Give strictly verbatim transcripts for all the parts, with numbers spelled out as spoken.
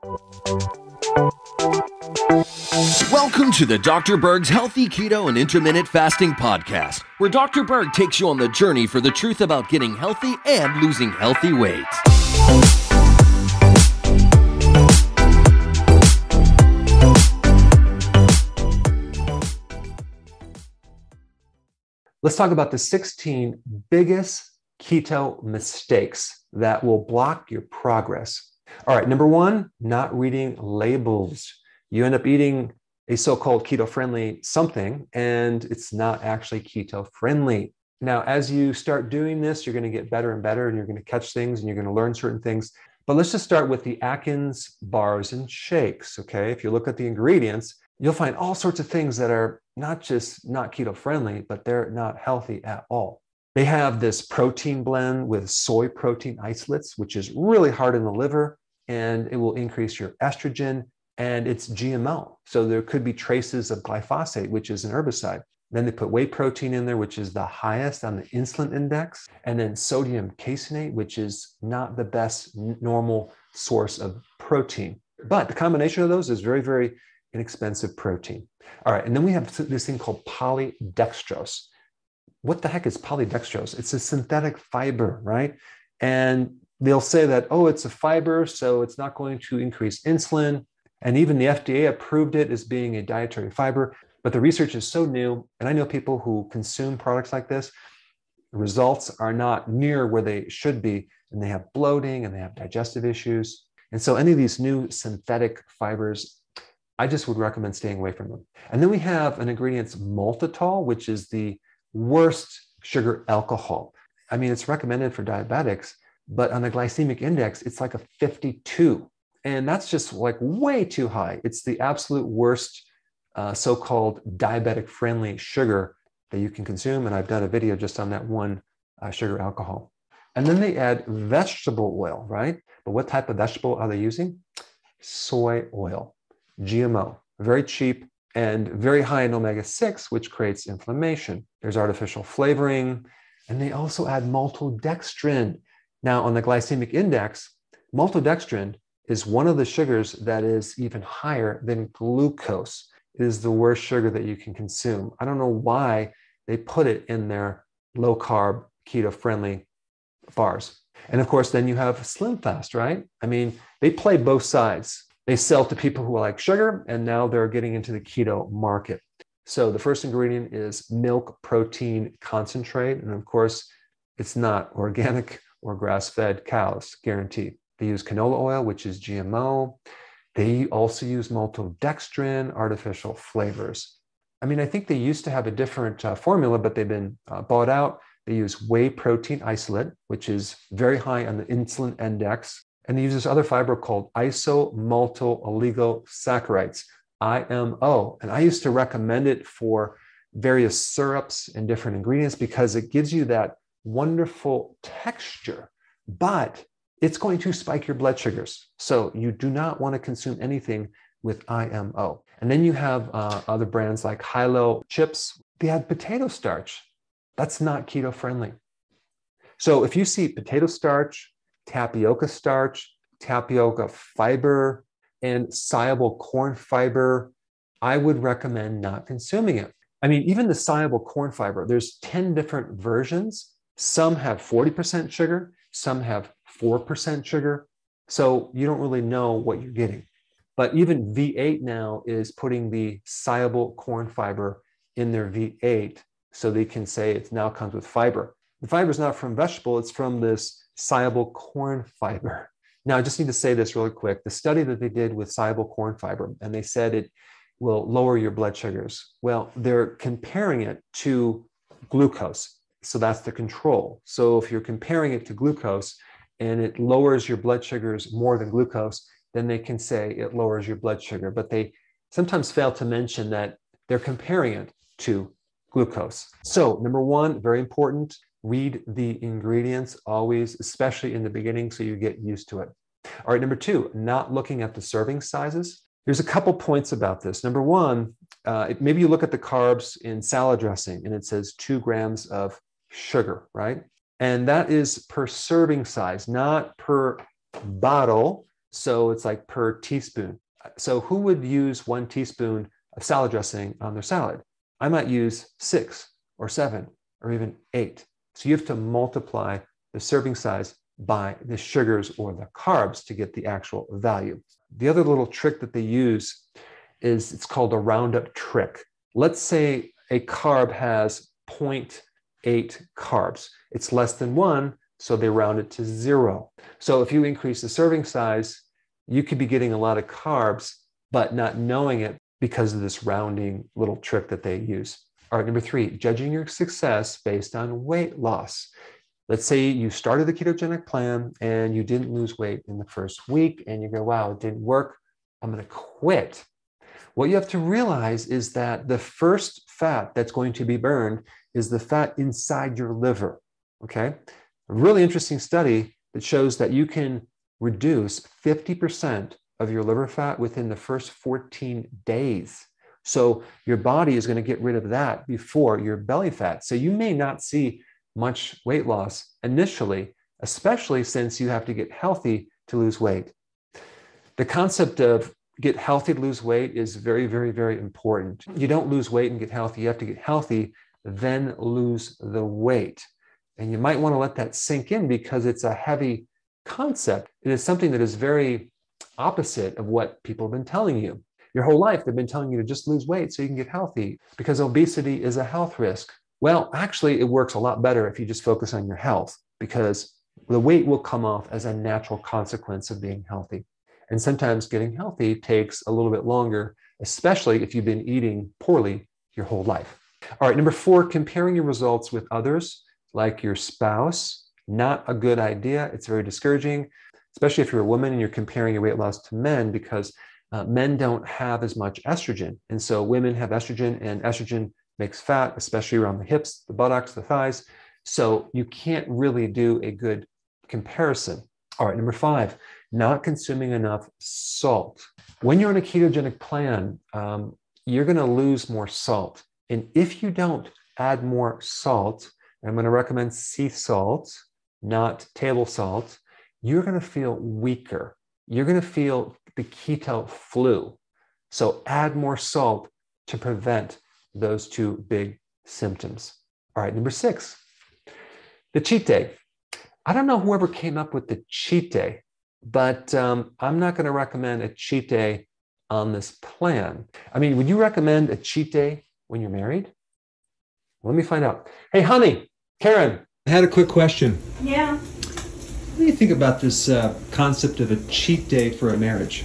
Welcome to the Doctor Berg's Healthy Keto and Intermittent Fasting Podcast, where Doctor Berg takes you on the journey for the truth about getting healthy and losing healthy weight. Let's talk about the sixteen biggest keto mistakes that will block your progress. All right, number one, not reading labels. You end up eating a so-called keto-friendly something, and it's not actually keto-friendly. Now, as you start doing this, you're going to get better and better, and you're going to catch things, and you're going to learn certain things. But let's just start with the Atkins bars and shakes, okay? If you look at the ingredients, you'll find all sorts of things that are not just not keto-friendly, but they're not healthy at all. They have this protein blend with soy protein isolates, which is really hard in the liver, and it will increase your estrogen, and it's G M O. So there could be traces of glyphosate, which is an herbicide. Then they put whey protein in there, which is the highest on the insulin index, and then sodium caseinate, which is not the best normal source of protein. But the combination of those is very, very inexpensive protein. All right, and then we have this thing called polydextrose. What the heck is polydextrose? It's a synthetic fiber, right? And they'll say that, oh, it's a fiber, so it's not going to increase insulin. And even the F D A approved it as being a dietary fiber. But the research is so new, and I know people who consume products like this, the results are not near where they should be, and they have bloating and they have digestive issues. And so any of these new synthetic fibers, I just would recommend staying away from them. And then we have an ingredient, maltitol, which is the worst sugar alcohol. I mean, it's recommended for diabetics, but on the glycemic index, it's like a fifty-two. And that's just like way too high. It's the absolute worst uh, so-called diabetic-friendly sugar that you can consume. And I've done a video just on that one uh, sugar alcohol. And then they add vegetable oil, right? But what type of vegetable are they using? Soy oil, G M O, very cheap and very high in omega six, which creates inflammation. There's artificial flavoring, and they also add maltodextrin. Now, on the glycemic index, maltodextrin is one of the sugars that is even higher than glucose. It is the worst sugar that you can consume. I don't know why they put it in their low-carb, keto-friendly bars. And of course, then you have SlimFast, right? I mean, they play both sides. They sell to people who like sugar, and now they're getting into the keto market. So the first ingredient is milk protein concentrate. And of course, it's not organic or grass-fed cows, guaranteed. They use canola oil, which is G M O. They also use maltodextrin, artificial flavors. I mean, I think they used to have a different uh, formula, but they've been uh, bought out. They use whey protein isolate, which is very high on the insulin index. And they use this other fiber called isomalto-oligosaccharides, I M O. And I used to recommend it for various syrups and different ingredients because it gives you that wonderful texture, but it's going to spike your blood sugars. So you do not want to consume anything with I M O. And then you have uh, other brands like Hilo chips. They have potato starch. That's not keto friendly. So if you see potato starch, tapioca starch, tapioca fiber, and soluble corn fiber, I would recommend not consuming it. I mean, even the soluble corn fiber, there's ten different versions. Some have forty percent sugar, some have four percent sugar. So you don't really know what you're getting. But even V eight now is putting the soluble corn fiber in their V eight so they can say it now comes with fiber. The fiber is not from vegetable, it's from this soluble corn fiber. Now, I just need to say this really quick. The study that they did with soluble corn fiber, and they said it will lower your blood sugars. Well, they're comparing it to glucose. So that's the control. So if you're comparing it to glucose and it lowers your blood sugars more than glucose, then they can say it lowers your blood sugar. But they sometimes fail to mention that they're comparing it to glucose. So number one, very important, read the ingredients always, especially in the beginning, so you get used to it. All right, number two, not looking at the serving sizes. There's a couple points about this. Number one, uh, maybe you look at the carbs in salad dressing and it says two grams of sugar, right? And that is per serving size, not per bottle. So it's like per teaspoon. So who would use one teaspoon of salad dressing on their salad? I might use six or seven or even eight. So you have to multiply the serving size by the sugars or the carbs to get the actual value. The other little trick that they use is it's called a roundup trick. Let's say a carb has zero point eight carbs. It's less than one, so they round it to zero. So if you increase the serving size, you could be getting a lot of carbs, but not knowing it because of this rounding little trick that they use. All right, number three, judging your success based on weight loss. Let's say you started the ketogenic plan and you didn't lose weight in the first week and you go, wow, it didn't work. I'm going to quit. What you have to realize is that the first fat that's going to be burned is the fat inside your liver, okay? A really interesting study that shows that you can reduce fifty percent of your liver fat within the first fourteen days. So your body is going to get rid of that before your belly fat. So you may not see much weight loss initially, especially since you have to get healthy to lose weight. The concept of get healthy to lose weight is very, very, very important. You don't lose weight and get healthy. You have to get healthy, then lose the weight. And you might want to let that sink in because it's a heavy concept. It is something that is very opposite of what people have been telling you. Your whole life, they've been telling you to just lose weight so you can get healthy because obesity is a health risk. Well, actually, it works a lot better if you just focus on your health because the weight will come off as a natural consequence of being healthy. And sometimes getting healthy takes a little bit longer, especially if you've been eating poorly your whole life. All right, number four, comparing your results with others, like your spouse. Not a good idea. It's very discouraging, especially if you're a woman and you're comparing your weight loss to men because uh, men don't have as much estrogen. And so women have estrogen and estrogen makes fat, especially around the hips, the buttocks, the thighs. So you can't really do a good comparison. All right, number five, not consuming enough salt. When you're on a ketogenic plan, um, you're going to lose more salt. And if you don't add more salt, I'm going to recommend sea salt, not table salt, you're going to feel weaker. You're going to feel the keto flu. So add more salt to prevent those two big symptoms. All right, number six, the cheat day. I don't know whoever came up with the cheat day, but um, I'm not going to recommend a cheat day on this plan. I mean, would you recommend a cheat day when you're married? Let me find out. Hey, honey, Karen. I had a quick question. Yeah. What do you think about this uh, concept of a cheat day for a marriage?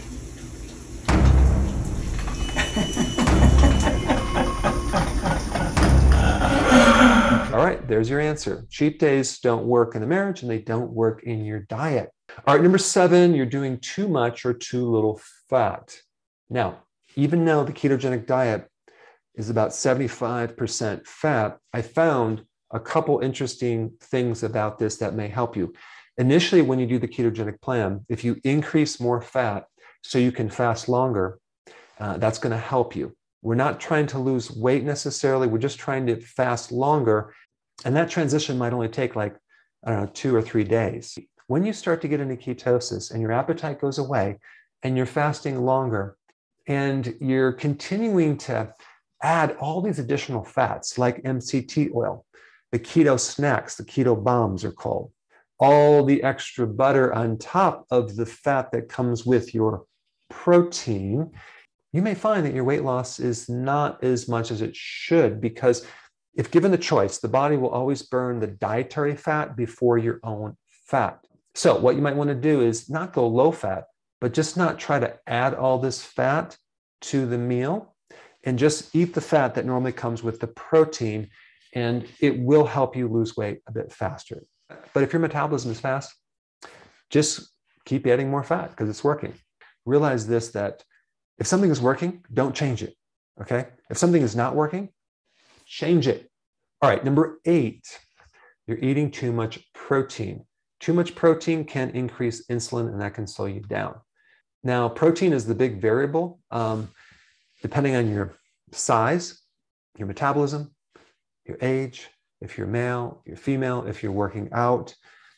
All right, there's your answer. Cheat days don't work in a marriage and they don't work in your diet. All right, number seven, you're doing too much or too little fat. Now, even though the ketogenic diet is about seventy-five percent fat, I found a couple interesting things about this that may help you. Initially, when you do the ketogenic plan, if you increase more fat so you can fast longer, uh, that's going to help you. We're not trying to lose weight necessarily. We're just trying to fast longer. And that transition might only take like, I don't know, two or three days. When you start to get into ketosis and your appetite goes away and you're fasting longer and you're continuing to add all these additional fats like M C T oil, the keto snacks, the keto bombs are called, all the extra butter on top of the fat that comes with your protein, you may find that your weight loss is not as much as it should because if given the choice, the body will always burn the dietary fat before your own fat. So what you might want to do is not go low fat, but just not try to add all this fat to the meal and just eat the fat that normally comes with the protein, and it will help you lose weight a bit faster. But if your metabolism is fast, just keep adding more fat because it's working. Realize this, that if something is working, don't change it, okay? If something is not working, change it. All right, number eight, you're eating too much protein. Too much protein can increase insulin and that can slow you down. Now, protein is the big variable, um, depending on your size, your metabolism, your age, if you're male, you're female, if you're working out.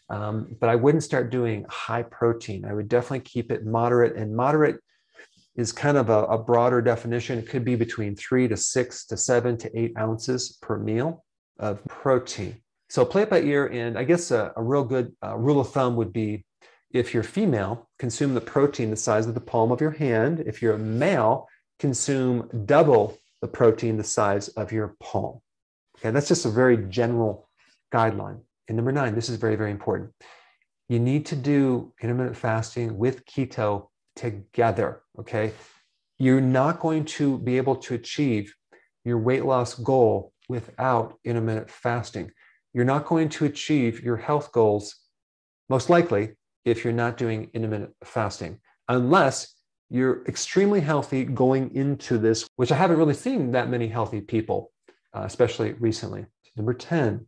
Um, but I wouldn't start doing high protein. I would definitely keep it moderate, and moderate is kind of a, a broader definition. It could be between three to six to seven to eight ounces per meal of protein. So play it by ear. And I guess a, a real good uh, rule of thumb would be, if you're female, consume the protein the size of the palm of your hand. If you're a male, consume double the protein the size of your palm. Okay, that's just a very general guideline. And number nine, this is very, very important. You need to do intermittent fasting with keto together, okay? You're not going to be able to achieve your weight loss goal without intermittent fasting. You're not going to achieve your health goals, most likely, if you're not doing intermittent fasting, unless you're extremely healthy going into this, which I haven't really seen that many healthy people, uh, especially recently. Number ten,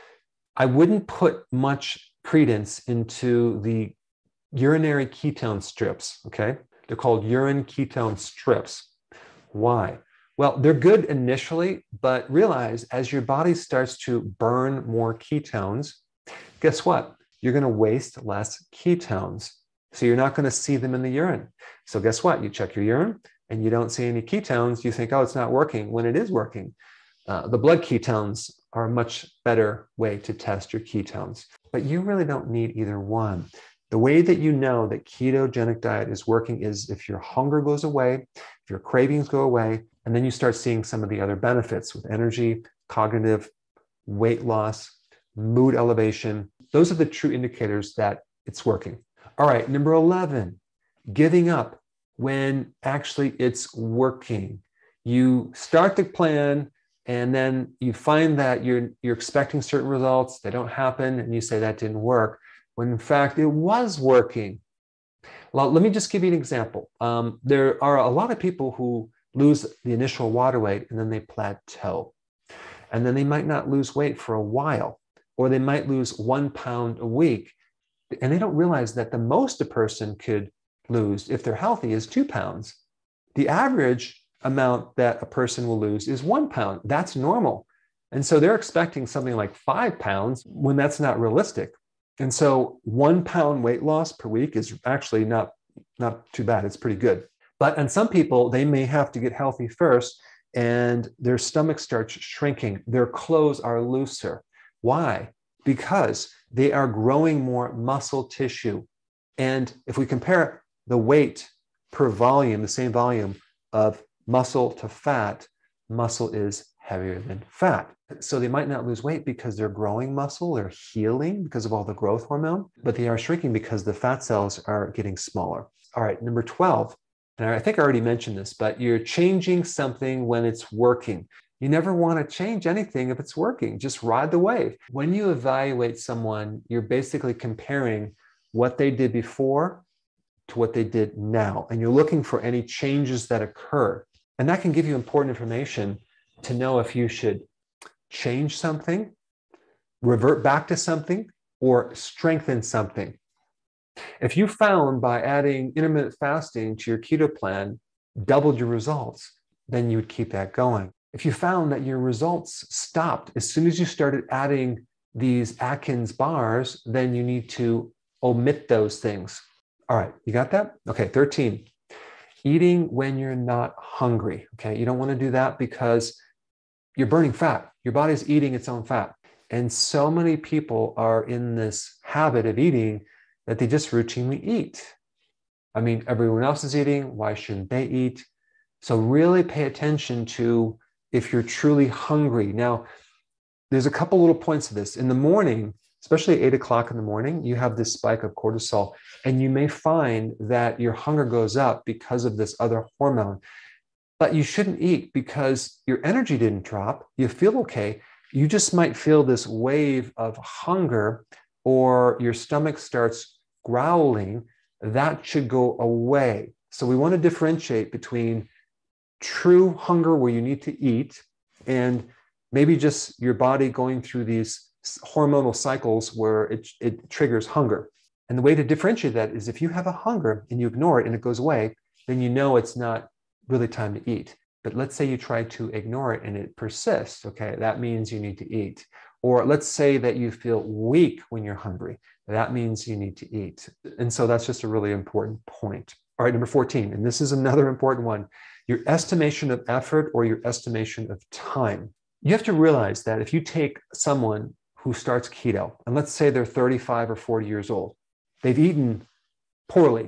I wouldn't put much credence into the urinary ketone strips, okay? They're called urine ketone strips. Why? Well, they're good initially, but realize as your body starts to burn more ketones, guess what? You're going to waste less ketones. So you're not going to see them in the urine. So guess what? You check your urine and you don't see any ketones. You think, oh, it's not working, when it is working. Uh, the blood ketones are a much better way to test your ketones, but you really don't need either one. The way that you know that ketogenic diet is working is if your hunger goes away, if your cravings go away, and then you start seeing some of the other benefits with energy, cognitive, weight loss, mood elevation. Those are the true indicators that it's working. All right, number eleven, giving up when actually it's working. You start the plan and then you find that you're, you're expecting certain results, they don't happen, and you say that didn't work, when in fact it was working. Well, let me just give you an example. Um, there are a lot of people who lose the initial water weight and then they plateau. And then they might not lose weight for a while, or they might lose one pound a week. And they don't realize that the most a person could lose, if they're healthy, is two pounds. The average amount that a person will lose is one pound. That's normal. And so they're expecting something like five pounds when that's not realistic. And so one pound weight loss per week is actually not, not too bad. It's pretty good. But on some people, they may have to get healthy first and their stomach starts shrinking. Their clothes are looser. Why? Because they are growing more muscle tissue. And if we compare the weight per volume, the same volume of muscle to fat, muscle is heavier than fat. So they might not lose weight because they're growing muscle, they're healing because of all the growth hormone, but they are shrinking because the fat cells are getting smaller. All right, number twelve, and I think I already mentioned this, but you're changing something when it's working. You never want to change anything if it's working. Just ride the wave. When you evaluate someone, you're basically comparing what they did before to what they did now, and you're looking for any changes that occur. And that can give you important information to know if you should change something, revert back to something, or strengthen something. If you found by adding intermittent fasting to your keto plan doubled your results, then you would keep that going. If you found that your results stopped as soon as you started adding these Atkins bars, then you need to omit those things. All right, you got that? Okay, thirteen. Eating when you're not hungry. Okay, you don't want to do that because you're burning fat. Your body's eating its own fat. And so many people are in this habit of eating that they just routinely eat. I mean, everyone else is eating. Why shouldn't they eat? So really pay attention to if you're truly hungry. Now, there's a couple little points to this. In the morning, especially at eight o'clock in the morning, you have this spike of cortisol, and you may find that your hunger goes up because of this other hormone. But you shouldn't eat because your energy didn't drop. You feel okay. You just might feel this wave of hunger, or your stomach starts growling. That should go away. So we want to differentiate between true hunger where you need to eat and maybe just your body going through these hormonal cycles where it, it triggers hunger. And the way to differentiate that is if you have a hunger and you ignore it and it goes away, then you know it's not really time to eat. But let's say you try to ignore it and it persists. Okay, that means you need to eat. Or let's say that you feel weak when you're hungry. that means you need to eat. And so that's just a really important point. All right, number fourteen, and this is another important one, your estimation of effort or your estimation of time. You have to realize that if you take someone who starts keto, and let's say they're thirty-five or forty years old, they've eaten poorly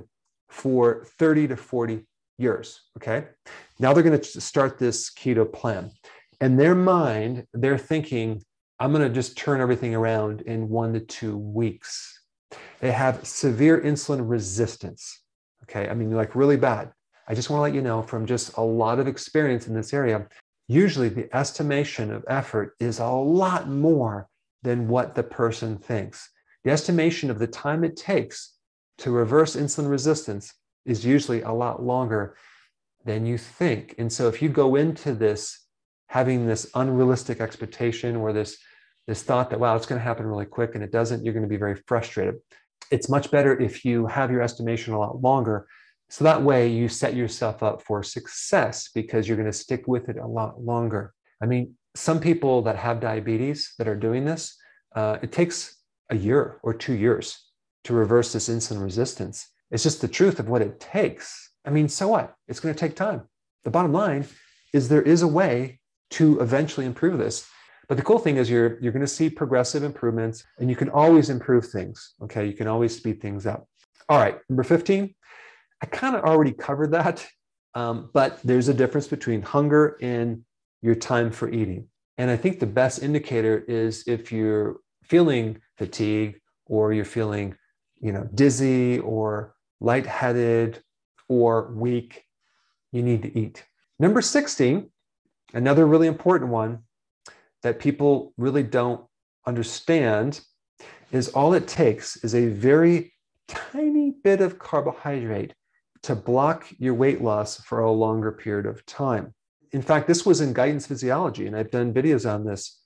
for thirty to forty years, okay? Now they're going to start this keto plan. In their mind, they're thinking, I'm going to just turn everything around in one to two weeks. They have severe insulin resistance, okay? I mean, like really bad. I just want to let you know from just a lot of experience in this area, usually the estimation of effort is a lot more than what the person thinks. The estimation of the time it takes to reverse insulin resistance is usually a lot longer than you think. And so if you go into this having this unrealistic expectation or this, this thought that, wow, it's going to happen really quick, and it doesn't, you're going to be very frustrated. It's much better if you have your estimation a lot longer. So that way you set yourself up for success because you're going to stick with it a lot longer. I mean, some people that have diabetes that are doing this, uh, it takes a year or two years to reverse this insulin resistance. It's just the truth of what it takes. I mean, so what? It's going to take time. The bottom line is there is a way to eventually improve this. But the cool thing is you're, you're going to see progressive improvements, and you can always improve things, okay? You can always speed things up. All right, number fifteen, I kind of already covered that, um, but there's a difference between hunger and your time for eating. And I think the best indicator is if you're feeling fatigue or you're feeling, you know, dizzy or lightheaded or weak, you need to eat. Number sixteen, another really important one that people really don't understand is all it takes is a very tiny bit of carbohydrate to block your weight loss for a longer period of time. In fact, this was in Guidance Physiology, and I've done videos on this.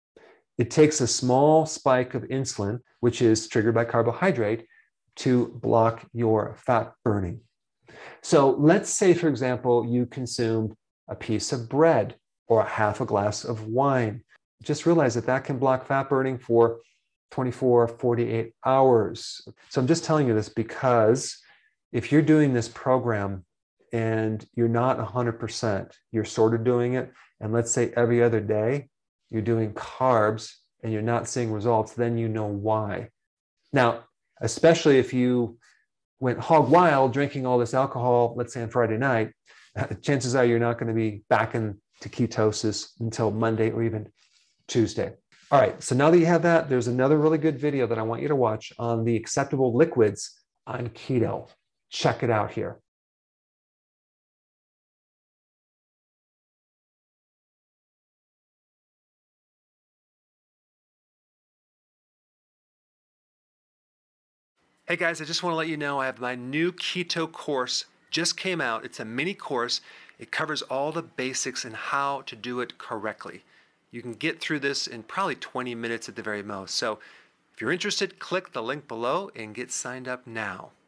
It takes a small spike of insulin, which is triggered by carbohydrate, to block your fat burning. So let's say, for example, you consumed a piece of bread or a half a glass of wine. Just realize that that can block fat burning for twenty-four, forty-eight hours. So I'm just telling you this because if you're doing this program and you're not one hundred percent, you're sort of doing it, and let's say every other day you're doing carbs and you're not seeing results, then you know why. Now, especially if you went hog wild drinking all this alcohol, let's say on Friday night, chances are you're not going to be back into ketosis until Monday or even Tuesday. All right, so now that you have that, there's another really good video that I want you to watch on the acceptable liquids on keto. Check it out here. Hey guys, I just want to let you know I have my new keto course just came out. It's a mini course. It covers all the basics and how to do it correctly. You can get through this in probably twenty minutes at the very most. So if you're interested, click the link below and get signed up now.